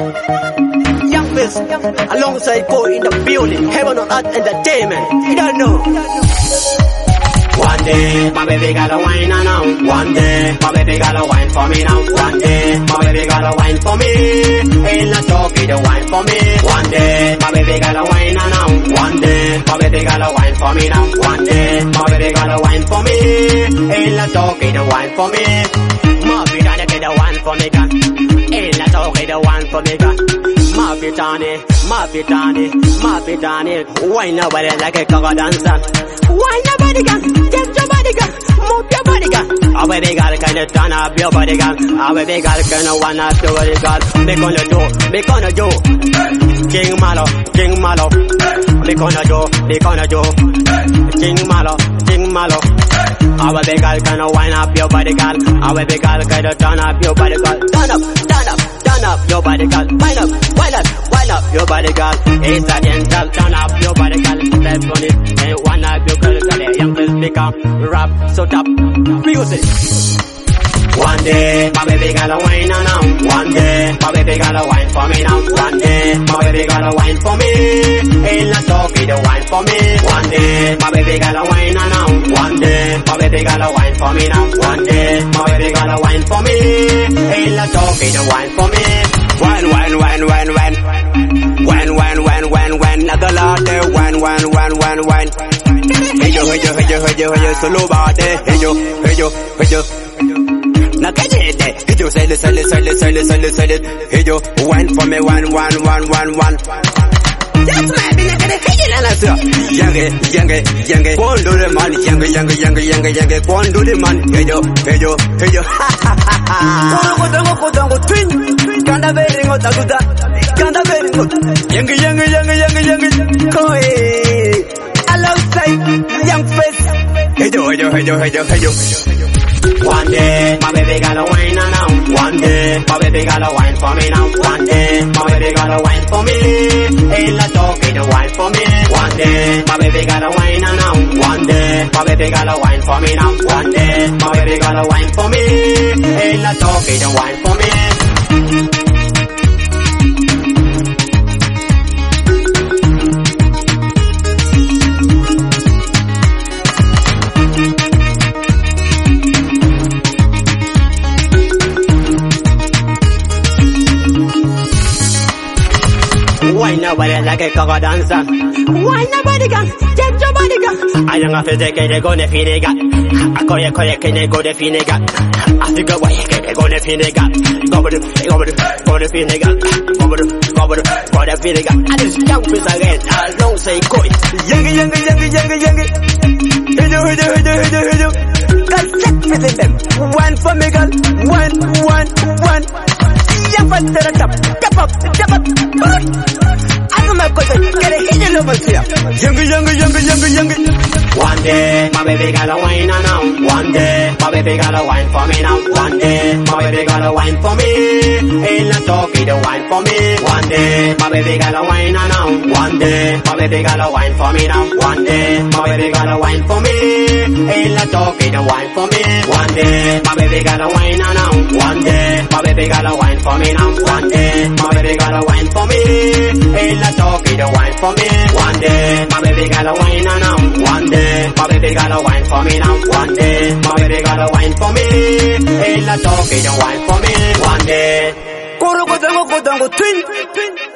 Young Fizz, alongside Koi in the building. Heaven on Earth Entertainment. You don't know. One day, my baby got a wine now. One day, my baby got a wine for me now. One day, my baby got a wine for me. Ain't la talkie the wine for me. One day, my baby got a wine now. One day, my baby got a wine for me now. One day, my baby got a wine for me. Ain't la talkie the wine for me. My baby got the wine for me, girl. Ain't la talkie the wine for me, girl. My pitani, wine nobody like a cover dancer. Wine your body, girl, take your body, girl, move your body, girl. Our baby girl kinda turn up your body, girl. Our baby girl kinda wanna do it, girl. Me gonna do. King Malo. Me gonna do. King Malo. Our baby girl kinda wind up your body, girl. Our baby girl kinda turn up your body, girl. Turn up your body, girl. Wind up your body, girl. It's a gentle, turn up your body, girl. Step on it, and wind up your girl, girl. Young Fizz become rap, so top music. One day, my baby got a wine now. One day, my baby got a wine for me now. One day, my baby got a wine for me. Ain't la talkie the wine for me. One day, my baby got a wine now. One day, my baby got a wine for me now. One day, my baby got a wine for me. Ain't la talkie the wine for me. Wine. Like a latte, wine. Hey yo, solo body. Hey yo. Now get it, hey yo, sell it. Hey yo, wine for me, one. That's my baby, get it, hey yo, young, go and do the money, young, go and do the money, hey yo. Go twin, kanda very good, young, Koi, alongside Young Fizz, hey yo. One day, my baby got a wine now. One day, my baby got a wine for me now. One day, my baby got a wine for me. Ain't la talkie the wine for me. One day, my baby got a wine now. One day, my baby got a wine for me now. One day, my baby got a wine for me. Ain't la talkie the wine for me. Why nobody like a cover dancer? Why nobody can take your body, girl? I don't have to take it, go to Finnegan. I call you, can you go to Finnegan? I think go away, go to Finnegan. Go to Finnegan. Go to Finnegan. I just Young Fizz again, alongside Koi. Young. Hey yo. Girl, set within them. One for me, girl. One. Young Fizz to the top. Step up. Get a hit over here. Young. One day, my baby got a wine now. One day, my baby got a wine for me now. One day, my baby got a wine for me. Ain't la talkie the wine for me. One day, my baby got a wine now. One day, my baby got a wine for me now. One day, my baby got a wine for me. Ain't la talkie the wine for me. One day, my baby got a wine now. One day, my baby got a wine for me now. One day, my baby got a wine for me. Ain't la talkie the wine for me. One day, my baby got a wine now. One day, my baby got a wine for me now. One day, my baby got a wine for me. Ain't la talkie the wine for me. One day. Go twin.